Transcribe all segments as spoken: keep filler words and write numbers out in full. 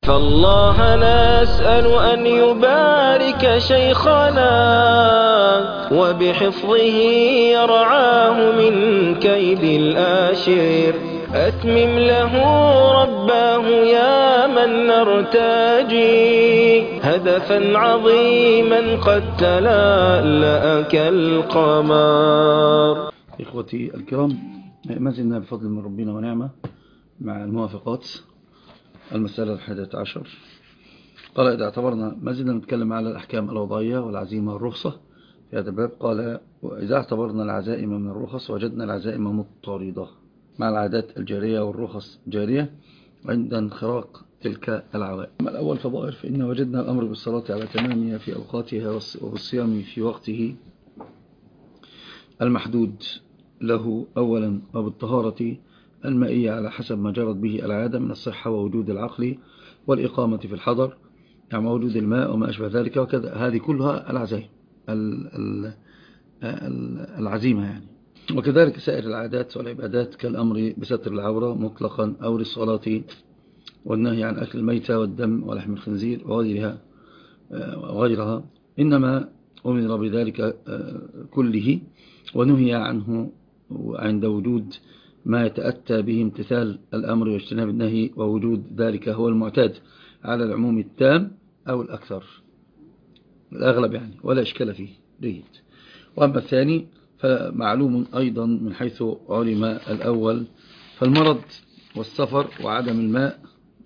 فالله نسأل أن يبارك شيخنا وبحفظه يرعاه من كيد الآشر. أتمم له رباه يا من نرتجي هدفا عظيما قد تلألأ كالقمر. إخوتي الكرام، ما زلنا بفضل من ربنا ونعمة مع الموافقات. المسألة الحادية عشر قال إذا اعتبرنا، ما زلنا نتكلم على الأحكام الوضعية والعزيمة والرخصة في هذا الباب. قال إذا اعتبرنا العزائم من الرخص وجدنا العزائم مضطردة مع العادات الجارية والرخص جارية عند انخراق تلك العوائم. أما الأول فضائر، فإن وجدنا الأمر بالصلاة على تمامها في أوقاتها وبالصيام في وقته المحدود له أولا، وبالطهارة المائية على حسب ما جرت به العادة من الصحة ووجود العقل والإقامة في الحضر، يعني وجود الماء وما أشبه ذلك وكذا. هذه كلها العزائم العزيمة يعني. وكذلك سائر العادات والعبادات كالأمر بستر العورة مطلقا أو للصلاة والنهي عن أكل الميتة والدم ولحم الخنزير وغيرها وغيرها إنما أمر بذلك كله ونهي عنه عند وجود ما يتأتى به امتثال الأمر واجتناب النهي، ووجود ذلك هو المعتاد على العموم التام أو الأكثر الأغلب يعني، ولا إشكال فيه جيد. وأما الثاني فمعلوم أيضا من حيث علم الأول، فالمرض والسفر وعدم الماء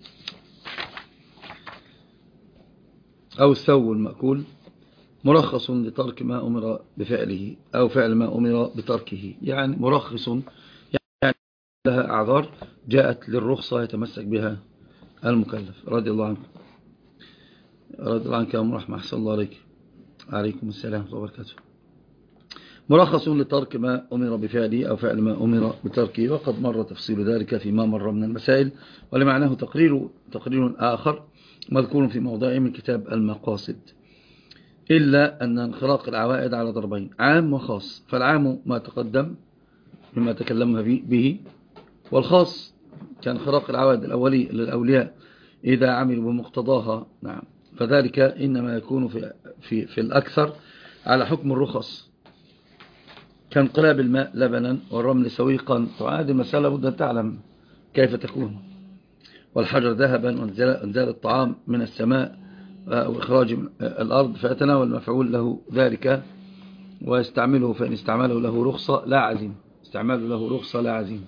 أو السو المأكول مرخص لترك ما أمر بفعله أو فعل ما أمر بتركه، يعني مرخص يعني لها أعذار جاءت للرخصة يتمسك بها المكلف. رضي الله عنك رضي الله عنك يا أم رحمة، أحسن الله عليك. عليكم السلام ورحمة الله وبركاته. مرخص لترك ما أمر بفعله أو فعل ما أمر بتركه، وقد مر تفصيل ذلك فيما مر من المسائل، ولمعناه تقرير تقرير آخر مذكور في موضعه من كتاب المقاصد، إلا أن انخراق العوائد على ضربين، عام وخاص. فالعام ما تقدم مما تكلمنا به، والخاص كان انخراق العوائد الأولي للأولياء إذا عملوا بمقتضاها، نعم، فذلك إنما يكون في, في, في الأكثر على حكم الرخص، كانقلاب الماء لبنا والرمل سويقا. وهذه المسألة بد أن تعلم كيف تكون. والحجر ذهبا، وانزال الطعام من السماء وإخراج الأرض، فيتناول المفعول له ذلك ويستعمله، فإن استعمله له رخصة لا عزيمة، استعماله له رخصة لا عزيمة.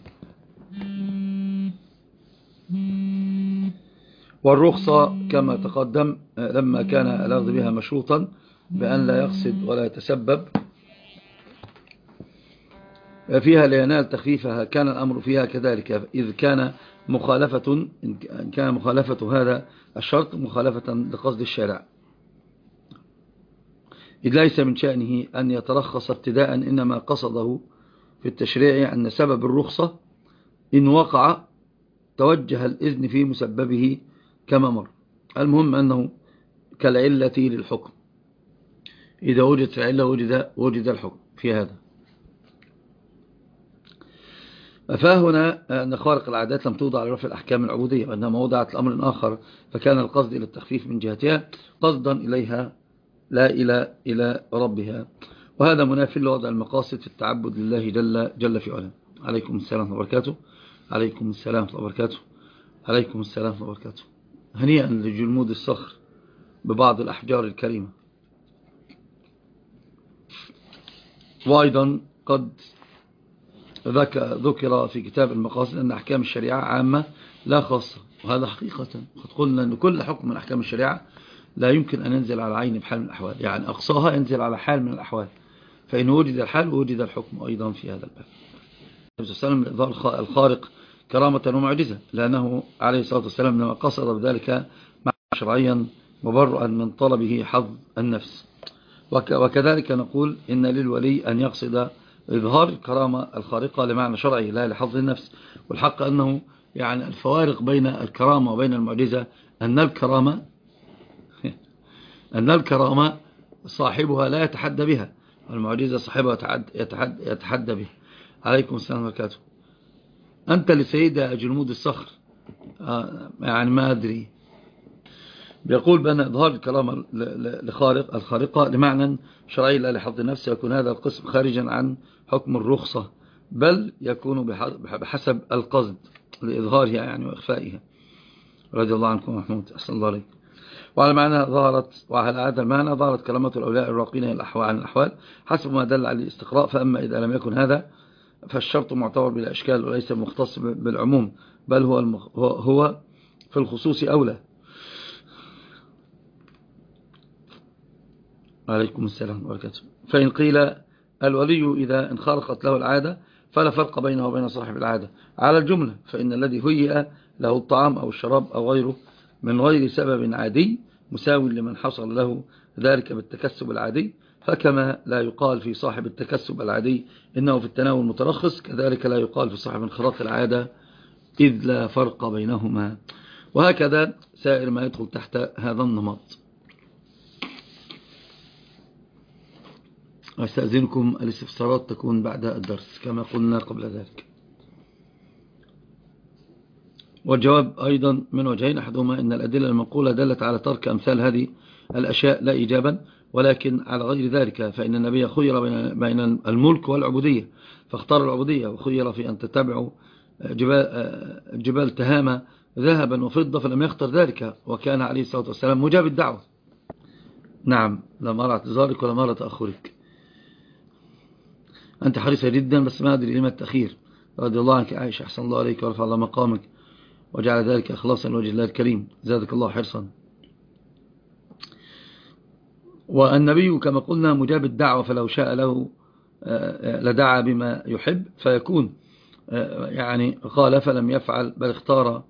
والرخصة كما تقدم لما كان الأخذ بها مشروطا بأن لا يقصد ولا يتسبب فيها لينال تخفيفها، كان الأمر فيها كذلك، إذ كان مخالفة إن كان مخالفة هذا الشرط مخالفة لقصد الشارع، إذ ليس من شأنه أن يترخص ابتداء، إنما قصده في التشريع أن سبب الرخصة إن وقع توجه الإذن في مسببه كما مر. المهم أنه كالعلة للحكم، إذا وجدت العلة وجد, وجد الحكم في هذا. فهنا أن خارق العادات لم توضع لرفع الأحكام العبودية، وإنما وضعت الأمر آخر، فكان القصد إلى التخفيف من جهتها قصدا إليها لا إلى إلى ربها، وهذا منافي لوضع المقاصد في التعبد لله جل, جل في علاه. عليكم السلام وبركاته. عليكم السلام وبركاته. عليكم السلام وبركاته. هنيئا لجلمود الصخر ببعض الأحجار الكريمة. وأيضا قد ذكر في كتاب المقاصد أن أحكام الشريعة عامة لا خاصة، وهذا حقيقة. قد قلنا أن كل حكم من أحكام الشريعة لا يمكن أن ينزل على عين بحال من الأحوال، يعني أقصاها ينزل على حال من الأحوال، فإن وجد الحال وجد الحكم أيضا في هذا الباب. النبي صلى الله عليه وسلم إظهار الخارق كرامة ومعجزة، لأنه عليه الصلاة والسلام لما قصد بذلك مع شرعيا مبرئا من طلبه حظ النفس. وكذلك نقول إن للولي أن يقصد إظهار الكرامة الخارقة لمعنى شرعي لا لحظ النفس. والحق أنه يعني الفوارق بين الكرامة وبين المعجزة أن الكرامة أن الكرامة صاحبها لا يتحدى بها، والمعجزة صاحبها يتحدى, يتحدى بها. عليكم السلام وبركاته. أنت لسيدة جلمود الصخر، آه يعني ما أدري بيقول بأن إظهار الكرامة لخارق الخارقة لمعنى شرعي لا لحظ النفس، يكون هذا القسم خارجا عن حكم الرخصة، بل يكون بحسب القصد لإظهارها يعني وإخفائها. رضي الله عنكم محمود، أحسن الله عليك. وعلى معنى ظهرت وعلى هذا المعنى ظهرت كلمة الأولياء الراقين عن الأحوال حسب ما دل على الاستقراء. فأما إذا لم يكن هذا فالشرط معتبر بلا إشكال وليس مختص بالعموم، بل هو هو في الخصوص أولى. عليكم السلام وبركاته. فإن قيل الولي إذا انخرقت له العادة فلا فرق بينه وبين صاحب العادة على الجملة، فإن الذي هيئ له الطعام أو الشراب أو غيره من غير سبب عادي مساوي لمن حصل له ذلك بالتكسب العادي. فكما لا يقال في صاحب التكسب العادي إنه في التناول مترخص، كذلك لا يقال في صاحب انخراق العادة إذ لا فرق بينهما. وهكذا سائر ما يدخل تحت هذا النمط. أستأذنكم الاستفسارات تكون بعد الدرس كما قلنا قبل ذلك. والجواب أيضا من وجهين، أحدهما أن الأدلة المنقولة دلت على ترك أمثال هذه الأشياء لا إيجابا ولكن على غير ذلك، فإن النبي خير بين الملك والعبودية فاختار العبودية، وخير في أن تتبعوا جبال, جبال تهامة ذهبا وفضة فلم يختر ذلك، وكان عليه الصلاة والسلام مجاب الدعوة. نعم، لم أرى اعتذارك ولا أرى تأخرك، أنت حريصة جدا بس ما أدري لما التأخير. رضي الله عنك عائشة، أحسن الله عليك ورفع الله مقامك وجعل ذلك إخلاصا لوجه الله الكريم، زادك الله حرصا. والنبي كما قلنا مجاب الدعوة، فلو شاء له لدعا بما يحب فيكون يعني قال فلم يفعل، بل اختار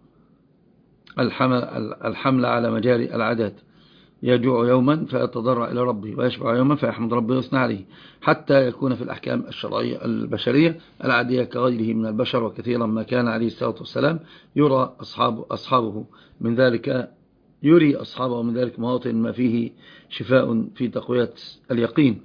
الحمل على مجاري العادات. يجوع يوما فيتضرع إلى ربه ويشبع يوما فيحمد ربه ويثنى عليه، حتى يكون في الأحكام الشرعية البشرية العادية كغيره من البشر. وكثيرا ما كان عليه الصلاة والسلام يرى أصحابه, أصحابه من ذلك يري أصحابه من ذلك مواطن ما فيه شفاء في تقوية اليقين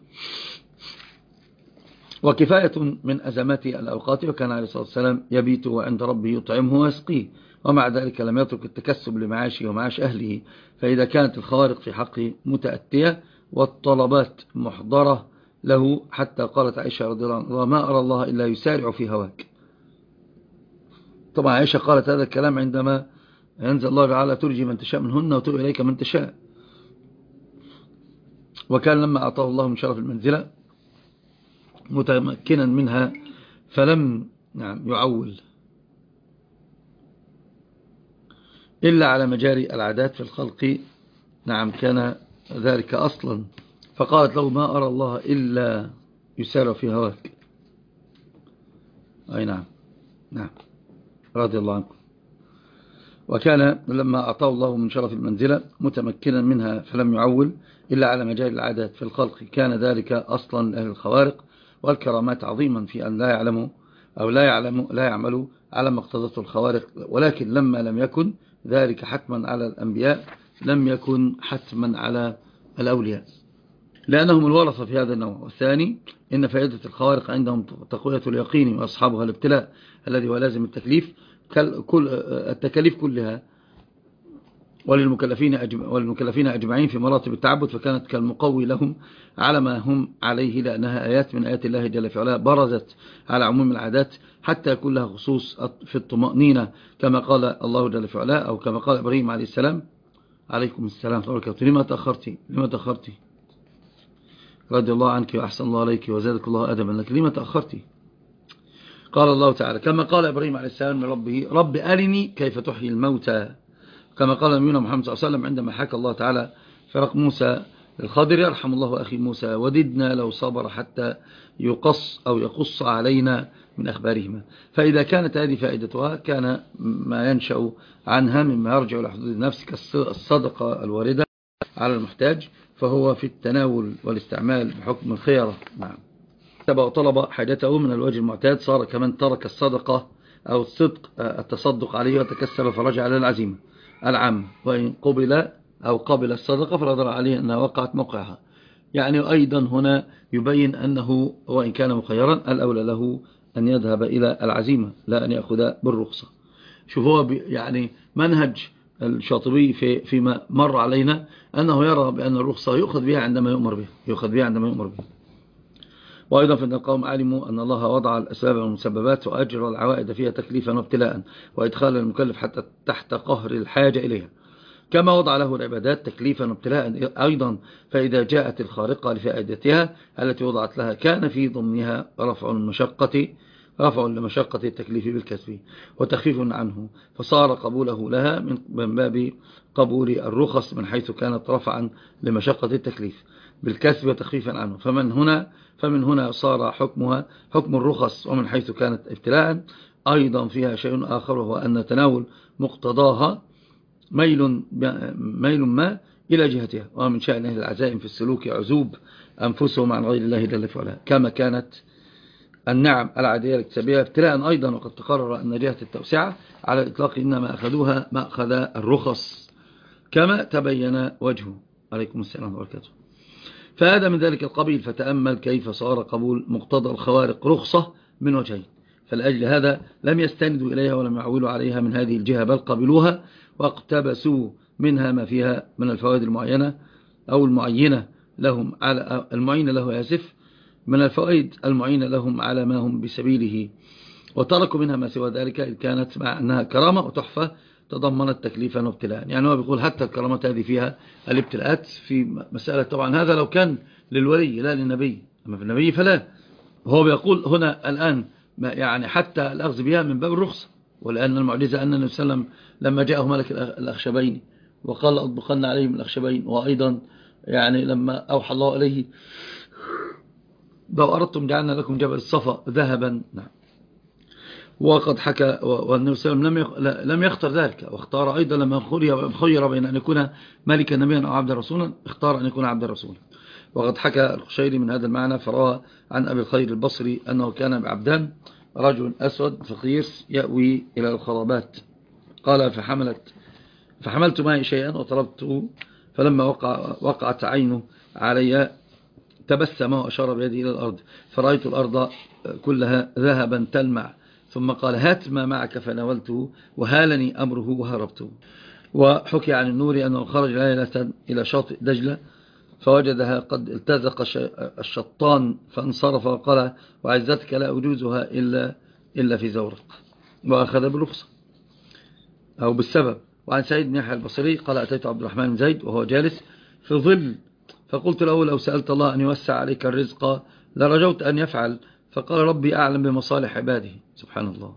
وكفاية من أزمات الأوقات. وكان عليه الصلاة والسلام يبيت وعند ربه يطعمه ويسقيه، ومع ذلك لم يترك التكسب لمعاشه ومعاش أهله. فإذا كانت الخوارق في حقه متأتية والطلبات محضرة له، حتى قالت عائشة رضي الله عنها ما أرى الله إلا يسارع في هواك. طبعا عائشة قالت هذا الكلام عندما ينزل الله تعالى ترجي من تشاء منهن وتؤوي إليك من تشاء. وكان لما أعطاه الله من شرف المنزلة متمكنا منها فلم نعم يعول إلا على مجاري العادات في الخلق. نعم كان ذلك أصلا، فقالت له ما أرى الله إلا يسارع في هواك. أي نعم نعم رضي الله عنكم. وكان لما أعطاه الله من شرف المنزلة متمكنا منها فلم يعول إلا على مجاري العادات في الخلق، كان ذلك أصلا لأهل الخوارق والكرامات عظيما في أن لا يعلموا أو لا يعلموا لا يعملوا على ما اقتضته الخوارق. ولكن لما لم يكن ذلك حتما على الأنبياء لم يكن حتما على الأولياء، لأنهم الورثة في هذا النوع. والثاني إن فائدة الخوارق عندهم تقوية اليقين وأصحابها الابتلاء الذي هو لازم التكليف كل التكاليف كلها وللمكلفين والمكلفين أجمعين في مراتب التعبد، فكانت كالمقوي لهم على ما هم عليه، لأنها آيات من آيات الله جل في علاه برزت على عموم العادات حتى يكون لها خصوص في الطمأنينة، كما قال الله جل في علاه أو كما قال إبراهيم عليه السلام. عليكم السلام وبركاته. لما تأخرتي لما تأخرتي رضي الله عنك وأحسن الله عليك وزادك الله أدبا لك. لما تأخرتي؟ قال الله تعالى كما قال إبراهيم عليه السلام لربه رب أرني كيف تحيي الموتى، كما قال نبينا محمد صلى الله عليه وسلم عندما حكى الله تعالى فرق موسى الخضر يرحم الله أخي موسى وددنا لو صبر حتى يقص أو يقص علينا من أخبارهما. فإذا كانت هذه فائدتها كان ما ينشأ عنها مما يرجع إلى حدود النفس كالصدقة الواردة على المحتاج فهو في التناول والاستعمال بحكم الخيرة. نعم. وطلب حاجته من الوجه المعتاد صار كمن ترك الصدقة أو الصدق التصدق عليه وتكسب فرجع على العزيمة العام، وإن قبل أو قبل الصدقة فلا ضرر عليه أنها وقعت موقعها. يعني أيضا هنا يبين أنه وإن كان مخيرا الأولى له أن يذهب إلى العزيمة لا أن يأخذ بالرخصة. شوف هو يعني منهج الشاطبي في فيما مر علينا أنه يرى بأن الرخصة يؤخذ بها عندما يؤمر بها يؤخذ بها عندما يؤمر بها. وأيضا فإن القوم علموا أن الله وضع الأسباب والمسببات وأجرى العوائد فيها تكليفا وابتلاء وإدخال المكلف حتى تحت قهر الحاجة إليها، كما وضع له العبادات تكليفا وابتلاء أيضا. فإذا جاءت الخارقة لفائدتها التي وضعت لها كان في ضمنها رفع المشقة رفع لمشقة التكليف بالكسب وتخفيف عنه، فصار قبوله لها من باب قبول الرخص من حيث كانت رفعا لمشقة التكليف بالكسب وتخفيفا عنه. فمن هنا فمن هنا صار حكمها حكم الرخص، ومن حيث كانت ابتلاء أيضا فيها شيء آخر، وهو أن تناول مقتضاها ميل ميل ما إلى جهتها، ومن شأن أهل العزائم في السلوك عزوب أنفسهم عن غير الله جل وعلا، كما كانت النعم العادية الاكتسابية ابتلاء أيضا. وقد تقرر أن جهة التوسعة على الإطلاق إنما أخذوها مأخذ الرخص كما تبين وجهه. عليكم السلام وبركاته. فهذا من ذلك القبيل. فتأمل كيف صار قبول مقتضى الخوارق رخصة من وجهين، فلأجل هذا لم يستندوا إليها ولم يعولوا عليها من هذه الجهة، بل قبلوها واقتبسوا منها ما فيها من الفوائد المعينة أو المعينة لهم على المعينة له ياسف من الفوائد المعينة لهم على ما هم بسبيله، وتركوا منها ما سوى ذلك إذ كانت مع أنها كرامة وتحفة تضمنت تكليفا وابتلاء. يعني هو بيقول حتى الكرامات هذه فيها الابتلاءات في مسألة. طبعا هذا لو كان للولي لا للنبي، أما في النبي فلا. هو بيقول هنا الآن يعني حتى الأخذ بها من باب الرخصة، ولأن المعجزة أن النبي صلى الله عليه وسلم لما جاءه ملك الأخشبين وقال أطبقن عليهم الأخشبين، وأيضا يعني لما أوحى الله إليه لو أردتم جعلنا لكم جبل الصفا ذهبا. نعم. وقد حكى والنبي صلى الله عليه وسلم لم يختار ذلك، واختار أيضا لما خير بين أن يكون ملكا نبيا أو عبد رسولا اختار أن يكون عبد رسولا. وقد حكى الخشيري من هذا المعنى فروى عن أبي الخير البصري أنه كان بعبدان رجل أسود فقير يأوي إلى الخرابات، قال فحملت فحملت معي شيئا وطلبته، فلما وقع وقعت عينه علي تبسم وأشار بيده إلى الأرض، فرأيت الأرض كلها ذهبا تلمع، ثم قال هات ما معك، فناولته وهالني أمره وهربته. وحكي عن النور أنه خرج ليلة إلى شاطئ دجلة فوجدها قد التزق الشطان فانصرف وقال وعزتك لا أجوزها إلا, إلا في زورق، وأخذ بالرخصة أو بالسبب. وعن سعيد بن يحيى البصري قال أتيت عبد الرحمن بن زيد وهو جالس في ظل، فقلت له لو سألت الله أن يوسع عليك الرزق لرجوت أن يفعل، فقال ربي أعلم بمصالح عباده. سبحان الله.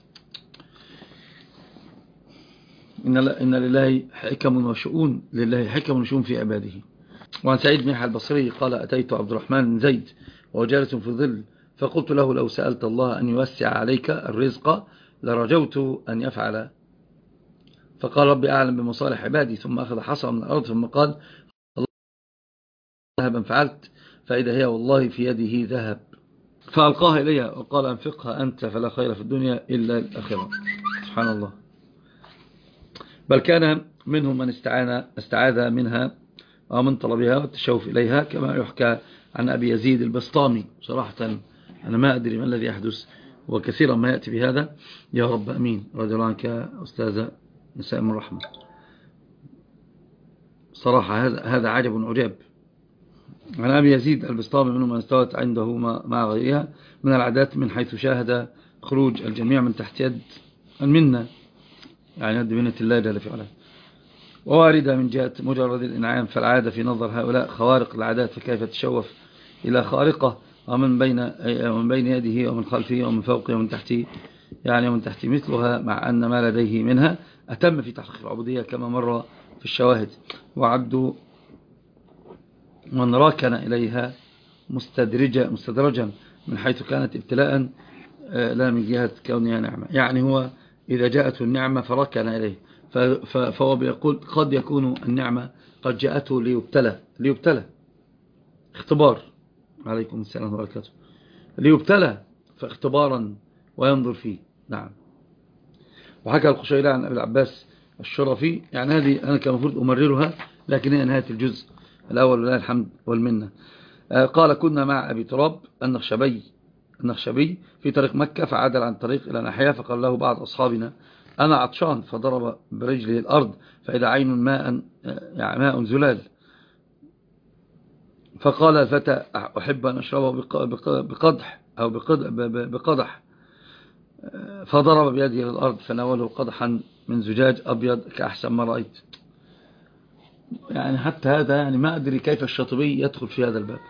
إن, إن لله حكم وشؤون لله حكم وشؤون في عباده. وعن سعيد بن يحيى البصري قال أتيت عبد الرحمن بن زيد وهو جالس في ظل، فقلت له لو سألت الله أن يوسع عليك الرزق لرجوت أن يفعل، فقال ربي أعلم بمصالح عبادي، ثم أخذ حصى من الأرض ثم قال الله ذهبا فعلت، فإذا هي والله في يده ذهب، فألقاها إليها وقال أنفقها أنت فلا خير في الدنيا إلا الآخرة. سبحان الله. بل كان منهم من استعان استعاذ منها ومن طلبها والتشوف إليها، كما يحكى عن أبي يزيد البسطامي. صراحة أنا ما أدري ما الذي يحدث، وكثيرا ما يأتي بهذا. يا رب أمين. رضي الله عنك أستاذ نساء من الرحمة. صراحة هذا هذا عجب عجاب. عن أبي يزيد البسطامي منهم من استوت عنده مع غيرها من العادات من حيث شاهد خروج الجميع من تحت يد المنة، يعني يد منة الله جل في علاه، وواردة من جهة مجرد الإنعام. فالعادة في نظر هؤلاء خوارق العادات، فكيف تشوف إلى خارقة ومن بين ومن بين يده ومن خلفه ومن فوقه ومن تحته، يعني ومن تحت مثلها، مع أن ما لديه منها أتم في تحقيق العبودية كما مر في الشواهد. وعبد من راكن إليها مستدرجا مستدرجا من حيث كانت ابتلاء لا من جهة كونها نعمة. يعني هو إذا جاءته النعمة فركن إليه، فهو بيقول قد يكون النعمة قد جاءته ليبتلى ليبتلى اختبار. عليكم السلام وبركاته. ليبتلى فاختبارا وينظر فيه. نعم. وحكى الخشيري عن أبي العباس الشرفي، يعني هذه أنا كان المفروض أمررها لكن هي نهاية الجزء الأول ولله الحمد والمنة. قال كنا مع أبي تراب النخشبي النخشبي في طريق مكة، فعدل عن طريق إلى ناحية، فقال له بعض أصحابنا أنا عطشان، فضرب برجله الأرض فإذا عين ماء يعني ماء زلال. فقال الفتى أحب أن أشربه بقدح أو بقدح، فضرب بيده الأرض فناوله قدحا من زجاج أبيض كأحسن ما رأيت. يعني حتى هذا يعني ما أدري كيف الشاطبي يدخل في هذا الباب.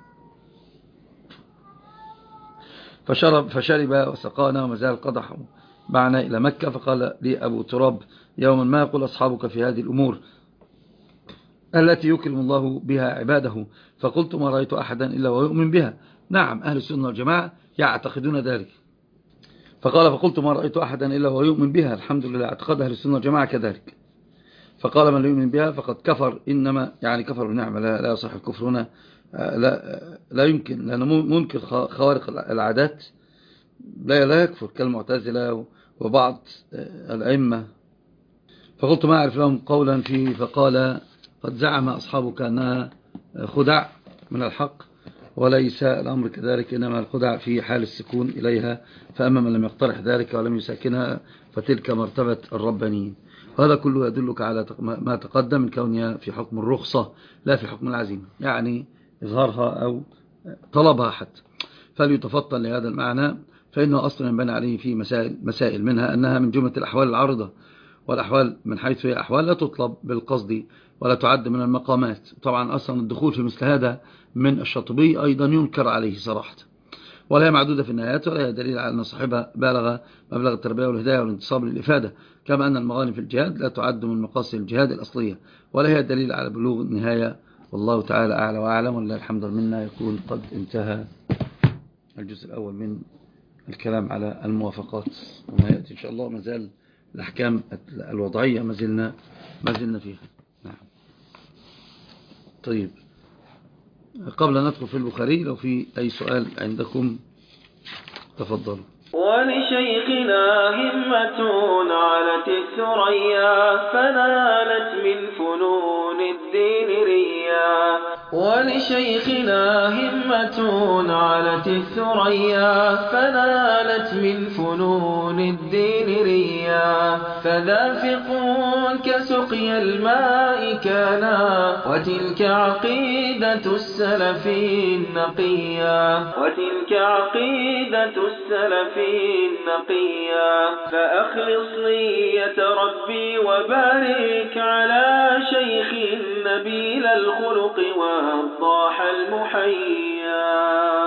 فشرب فشرب وسقانا وما زال القدح معنا إلى مكة. فقال لي أبو تراب يوما ما يقول أصحابك في هذه الأمور التي يكرم الله بها عباده؟ فقلت ما رأيت أحدا إلا ويؤمن بها. نعم، أهل السنة والجماعة يعتقدون ذلك. فقال فقلت ما رأيت أحدا إلا ويؤمن بها. الحمد لله، اعتقد أهل السنة والجماعة كذلك. فقال من لا يؤمن بها فقد كفر، إنما يعني كفر بنعمة، لا, لا يصح الكفر هنا، لا, لا يمكن، لأنه منكر خوارق العادات لا لا يكفر كالمعتزلة وبعض الأئمة. فقلت ما أعرف لهم قولا فيه. فقال قد زعم أصحابك أنها خدع من الحق، وليس الأمر كذلك، إنما الخدع في حال السكون إليها، فأما من لم يقترح ذلك ولم يساكنها فتلك مرتبة الربانيين. وهذا كله يدلك على ما تقدم من كونها في حكم الرخصة لا في حكم العزيمة، يعني إظهارها أو طلبها حتى. فليتفطن لهذا المعنى، فإنه أصلا ينبني عليه في مسائل, مسائل منها أنها من جملة الأحوال العارضة، والأحوال من حيث هي أحوال لا تطلب بالقصد ولا تعد من المقامات. طبعا أصلا الدخول في مثل هذا من الشاطبي أيضا ينكر عليه صراحة، ولا هي معدودة في النهايات، ولا هي دليل على أن صاحبها بالغ مبلغ التربية والهداية والانتصاب للإفادة، كما أن المغانم في الجهاد لا تعد من مقاصد الجهاد الأصلية، ولا هي دليل على بلوغ النهاية. والله تعالى أعلى وأعلم، ولله الحمد منا. يكون قد انتهى الجزء الأول من الكلام على الموافقات، وما يأتي إن شاء الله مازال الأحكام الوضعية ما زلنا ما زلنا فيها. نعم. طيب، قبل أن ندخل في البخاري لو في أي سؤال عندكم تفضلوا. ولشيخنا همة علت الثريا فنالت من فنون الدين ريا. ولشيخنا همة علت الثريا فنالت من فنون الدين ريا. فذافق كسقي الماء كانا وتلك عقيدة السلف النقيا. وتلك عقيدة السلف النقيا. فأخلص نية ربي وبارك على شيخ نبيل الخلق والضاح المحيا.